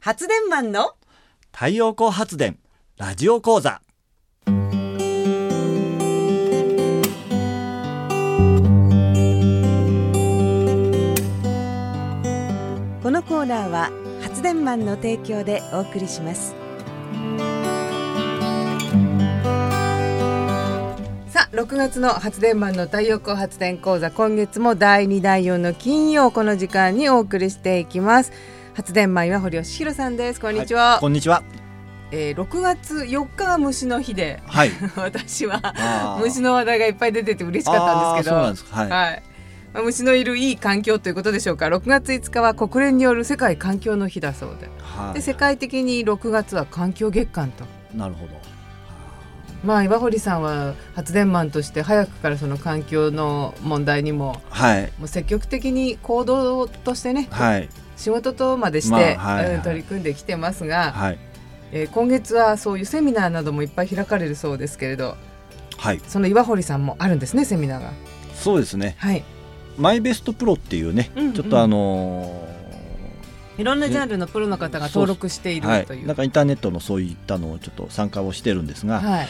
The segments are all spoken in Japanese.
発電マンの太陽光発電ラジオ講座。 このコーナーは発電マンの提供でお送りします。さあ、6月の発電マンの太陽光発電講座、今月も第2第4の金曜この時間にお送りしていきます。発電マンは堀吉弘さんです。こんにちは。 こんにちは。 6月4日が虫の日で、 はい、 私は虫の話題がいっぱい出てて嬉しかったんですけど、 そうなんですか。はい、 はい、虫のいるいい環境ということでしょうか。6月5日は国連による世界環境の日だそうで、 はい、 で世界的に6月は環境月間と。 なるほど。 岩堀さんは発電マンとして早くからその環境の問題にも、 はい、 もう積極的に行動としてね、 はい、 仕事とまでして、 はいはい、 取り組んできてますが、 はい、 今月はそういうセミナーなどもいっぱい開かれるそうですけれど、 はい、 その岩堀さんもあるんですね、セミナーが。 そうですね、 はい、 マイベストプロっていうね、ちょっといろんなジャンルのプロの方が登録しているという、 なんかインターネットのそういったのをちょっと参加をしてるんですが、 はい、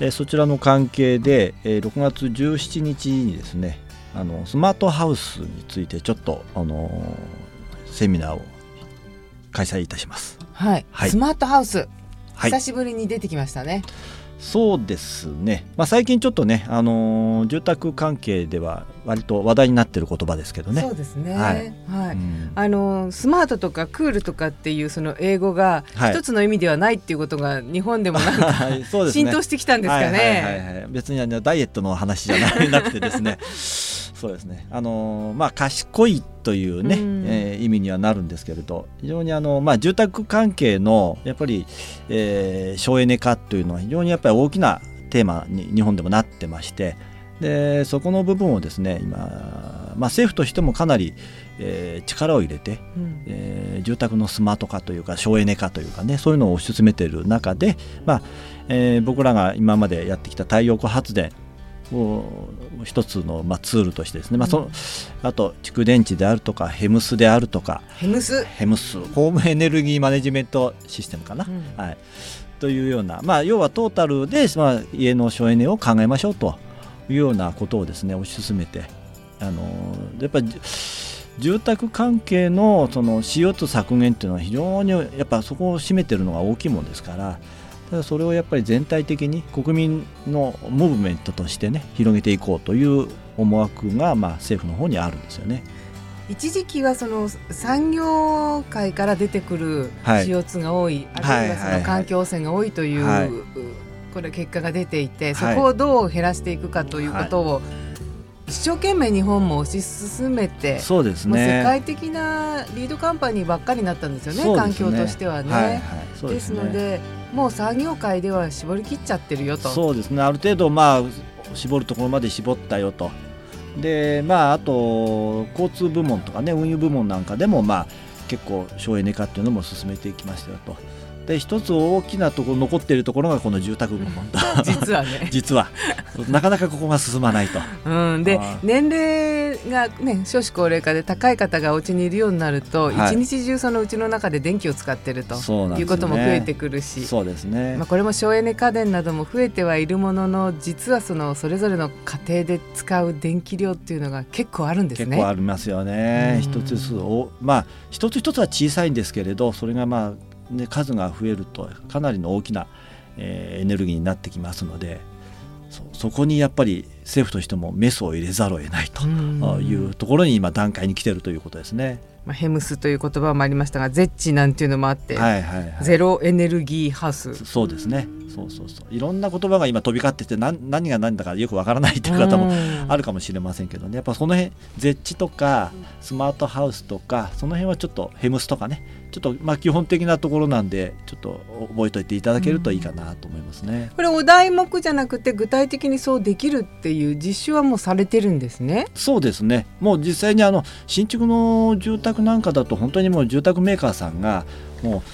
そちらの関係で、6月17日にですね、スマートハウスについてちょっと、セミナーを開催いたします。 はい、はい、スマートハウス、 はい、 久しぶりに出てきましたね。 そうですね、最近ちょっとね、住宅関係では割と話題になっている言葉ですけどね。そうですね、はいはい、 スマートとかクールとかっていうその英語が一つの意味ではないっていうことが日本でもなんか、はい、そうですね、浸透してきたんですかね。 はいはいはいはい、別にダイエットの話じゃなくてですねそうですね、賢いというね、意味にはなるんですけれど、非常に住宅関係のやっぱり、省エネ化というのは非常にやっぱり大きなテーマに日本でもなってまして、でそこの部分をですね今、政府としてもかなり、力を入れて、住宅のスマート化というか省エネ化というかね、そういうのを推し進めている中で、僕らが今までやってきた太陽光発電を一つのツールとしてですね、あと蓄電池であるとかヘムスであるとか、ヘムスホームエネルギーマネジメントシステムかな、はい、というような、要はトータルで、家の省エネを考えましょうというようなことをですね推し進めて、やっぱり住宅関係のその CO2 削減というのは非常にやっぱそこを占めているのが大きいものですから、ただそれをやっぱり全体的に国民のムーブメントとしてね広げていこうという思惑が政府の方にあるんですよね。 一時期はその産業界から出てくる CO2 が多い、あるいはその環境汚染が多いという、これ結果が出ていて、そこをどう減らしていくかということを一生懸命日本も推し進めて、 そうですね、 もう世界的なリードカンパニーばっかりになったんですよね、環境としてはね。ですのでもう産業界では絞り切っちゃってるよと。 そうですね、ある程度絞るところまで絞ったよと。であと交通部門とかね、運輸部門なんかでも結構省エネ化っていうのも進めていきましたよと。で一つ大きなところ残っているところがこの住宅部門だ実はね実はなかなかここが進まないと、 で年齢がね少子高齢化で高い方がお家にいるようになると、一日中そのうちの中で電気を使っているということも増えてくるし、 そうですね、 これも省エネ家電なども増えてはいるものの、実はそれぞれの家庭で使う電気量っていうのが結構あるんですね。 結構ありますよね。一つ一つは小さいんですけれど、それが数が増えるとかなりの大きな、エネルギーになってきますので、そこにやっぱり政府としてもメスを入れざるを得ないというところに今段階に来ているということですね。 ヘムスという言葉もありましたが、ゼッチなんていうのもあって、ゼロエネルギーハウス、 そうですね、そういろんな言葉が今飛び交ってて、何が何だかよくわからないという方もあるかもしれませんけどね、やっぱその辺ゼッチとかスマートハウスとか、その辺はちょっとヘムスとかね、ちょっと基本的なところなんで、ちょっと覚えておいていただけるといいかなと思いますね。 これお題目じゃなくて具体的にそうできるっていう実習はもうされてるんですね。 そうですね、もう実際に新築の住宅なんかだと本当にもう住宅メーカーさんがもう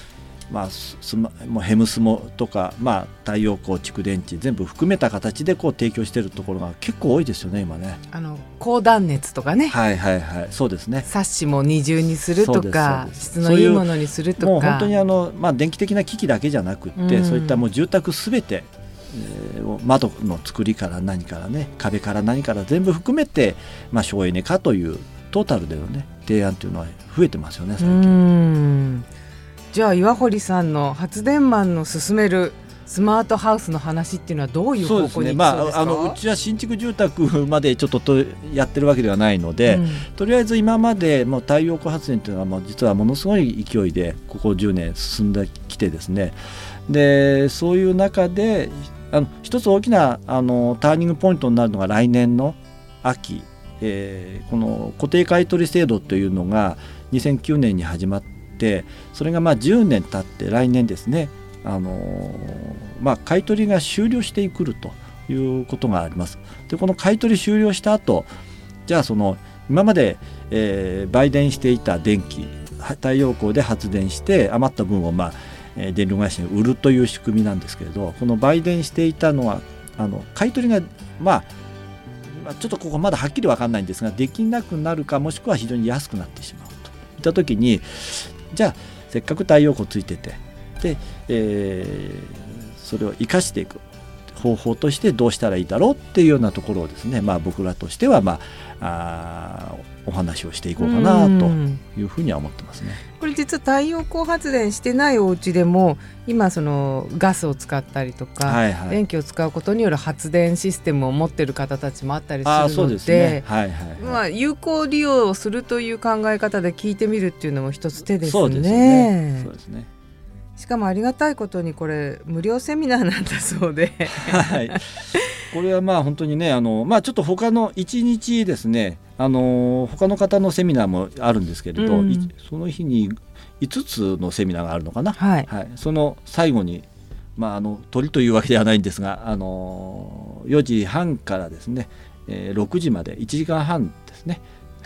もうヘムスモとか、太陽光蓄電池全部含めた形でこう提供しているところが結構多いですよね今ね。 高断熱とかね、 そうですね。 サッシも二重にするとか、質のいいものにするとか、 もう本当に電気的な機器だけじゃなくって、そういったもう住宅すべて、窓の作りから何からね、壁から何から全部含めて、省エネ化というトータルでのね提案というのは増えてますよね最近。 じゃあ岩堀さんの発電マンの進めるスマートハウスの話っていうのはどういう方向に行きそうですか？ うちは新築住宅までちょっとやってるわけではないので、とりあえず今までもう太陽光発電というのは実はものすごい勢いでここ10年進んできてですね、でそういう中で一つ大きなターニングポイントになるのが来年の秋、この固定買取制度というのが2009年に始まって、それが10年経って来年ですね、買い取りが終了してくるということがあります。でこの買い取り終了した後、じゃあ今まで、売電していた電気、太陽光で発電して余った分を電力会社に売るという仕組みなんですけれど、この売電していたのは買い取りがちょっとここまだはっきり分かんないんですが、できなくなるかもしくは非常に安くなってしまうといった時に、じゃあせっかく太陽光ついててで、それを生かしていく方法としてどうしたらいいだろうっていうようなところをですね、僕らとしてはお話をしていこうかなというふうには思ってますね。 これ実は太陽光発電してないお家でも今ガスを使ったりとか、電気を使うことによる発電システムを持っている方たちもあったりするので、有効利用をするという考え方で聞いてみるっていうのも一つ手ですね。 そうですね。 しかもありがたいことにこれ無料セミナーなんだそうで、 これは本当にねちょっと他の1日ですね、他の方のセミナーもあるんですけれど、その日に5つのセミナーがあるのかな、その最後に、鳥というわけではないんですが、4時半からですね、6時まで1時間半ですね。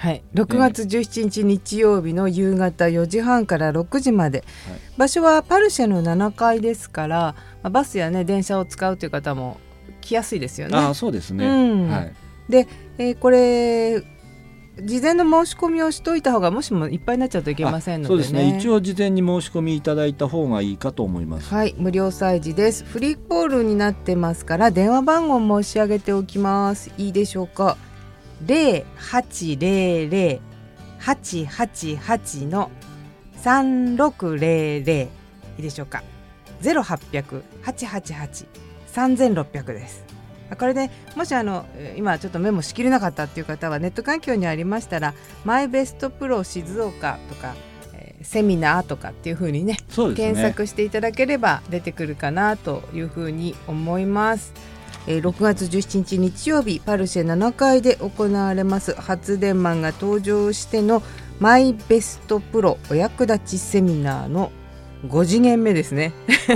6月17日日曜日の夕方4時半から6時まで、場所はパルシェの7階ですから、バスや電車を使うという方も来やすいですよね。 そうですね。 で、これ事前の申し込みをしといた方が、もしもいっぱいになっちゃうといけませんのでね。 そうですね、一応事前に申し込みいただいた方がいいかと思います。 無料催事です。フリーコールになってますから電話番号申し上げておきます。いいでしょうか。0800-888の3600、いいでしょうか。0800-888-3600です。これでもし今ちょっとメモしきれなかったっていう方は、ネット環境にありましたらマイベストプロ静岡とか、セミナーとかっていう風にね、検索していただければ出てくるかなという風に思います。6月17日日曜日パルシェ7階で行われます発電マンが登場してのマイベストプロお役立ちセミナーの5次元目ですね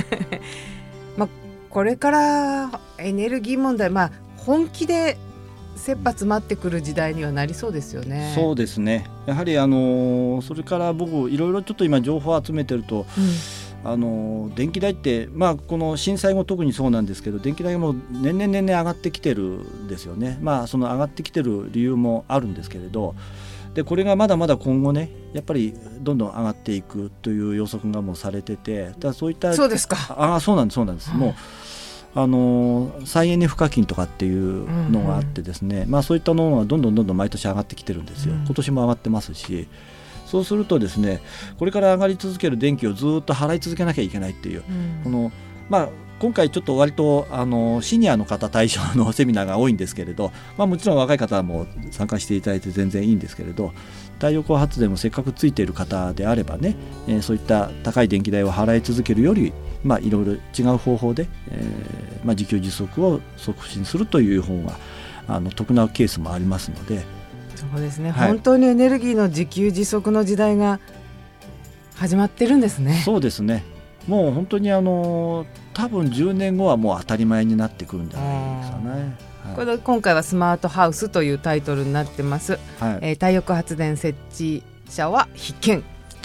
これからエネルギー問題、本気で切羽詰まってくる時代にはなりそうですよね。 そうですね。やはりそれから僕いろいろちょっと今情報を集めてると、電気代って、この震災後特にそうなんですけど、電気代がもう年々上がってきてるんですよね。その上がってきてる理由もあるんですけれど、でこれがまだまだ今後ね、やっぱりどんどん上がっていくという予測がもうされてて、だからそういった。 そうですか。 そうなんです。もう再エネ賦課金とかっていうのがあってですね、そういったものがどんどん毎年上がってきてるんですよ。今年も上がってますし、そうするとですね、これから上がり続ける電気をずっと払い続けなきゃいけないっていう、今回ちょっと割とシニアの方対象のセミナーが多いんですけれど、もちろん若い方も参加していただいて全然いいんですけれど、太陽光発電もせっかくついている方であればね、そういった高い電気代を払い続けるより、いろいろ違う方法で、自給自足を促進するという方が得なケースもありますので。 そうですね、本当にエネルギーの自給自足の時代が始まってるんですね。 そうですね。もう本当に多分10年後はもう当たり前になってくるんじゃないですかね。 これ今回はスマートハウスというタイトルになってます。太陽光発電設置者は必見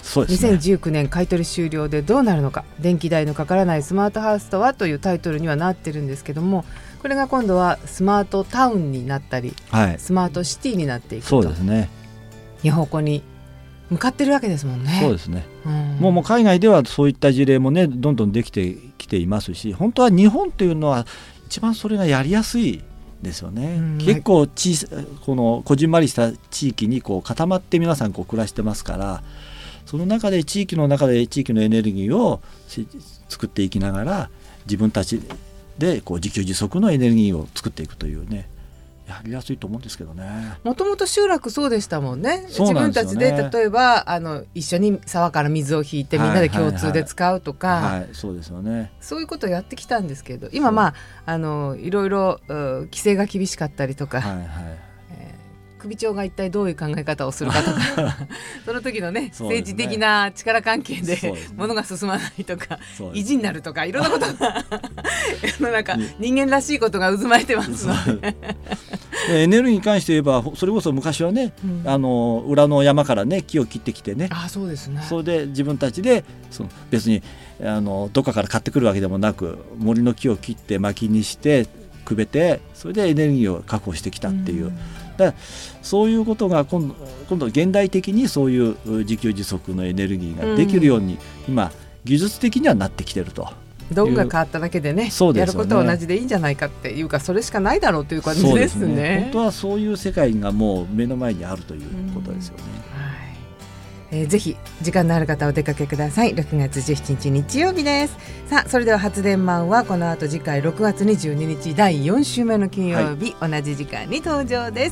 そうですね、 2019年買取終了でどうなるのか、電気代のかからないスマートハウスとはというタイトルにはなってるんですけども、これが今度はスマートタウンになったり、スマートシティになっていくと、 そうですね、 いう方向に向かってるわけですもんね。 そうですね、もう海外ではそういった事例もねどんどんできてきていますし、本当は日本というのは一番それがやりやすいですよね。結構このこじんまりした地域に固まって皆さん暮らしてますから、その中で地域のエネルギーを作っていきながら自分たちで自給自足のエネルギーを作っていくというね、やりやすいと思うんですけどね。 もともと集落そうでしたもんね。 そうなんですよね。 自分たちで例えば一緒に沢から水を引いてみんなで共通で使うとか、 そうですよね。 そういうことをやってきたんですけど、今いろいろ規制が厳しかったりとか、首長が一体どういう考え方をするかとかその時のね政治的な力関係で物が進まないとか、意地になるとかいろんなことがなんか人間らしいことが渦巻いてますのでエネルギーに関して言えばそれこそ昔はね、裏の山からね木を切ってきてね、 そうですね、 それで自分たちで別にどっかから買ってくるわけでもなく森の木を切って薪にしてくべて、それでエネルギーを確保してきたっていう、だからそういうことが今度現代的にそういう自給自足のエネルギーができるように、今技術的にはなってきてると。 道具が変わっただけでね、やることは同じでいいんじゃないかっていうか、それしかないだろうという感じですね。 本当はそういう世界がもう目の前にあるということですよね。 ぜひ時間のある方お出かけください。6月17日日曜日です。さあ、それでは発電マンはこの後次回6月22日第4週目の金曜日、同じ時間に登場です。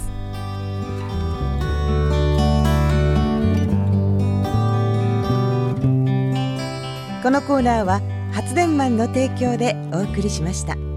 このコーナーは発電マンの提供でお送りしました。